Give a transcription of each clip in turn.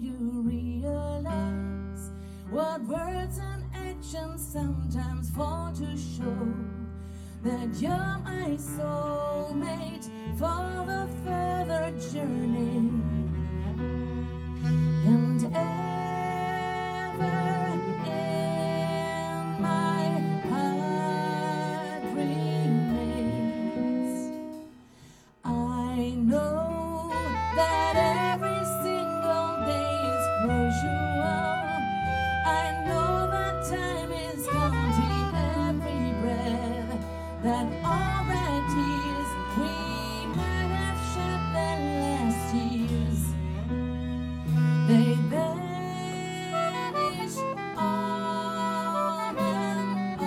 you realize what words and actions sometimes fall to show that you're my soulmate for the further journey. And ever in my heart remains. I know that every single day is crucial. I know that time is counting every breath, that all that is we might have shed their last years, they vanish on an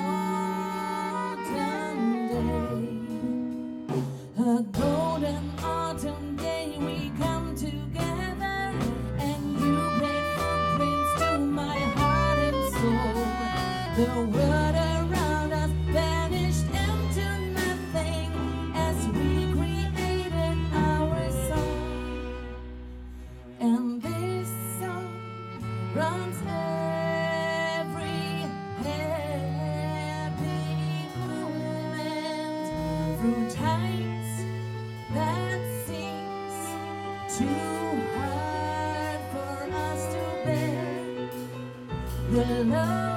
autumn day. A golden autumn day we come together, and you made footprints to my heart and soul. The world around us vanished into nothing as we created our song. And this song runs every happy moment through times that seems too hard for us to bear. The love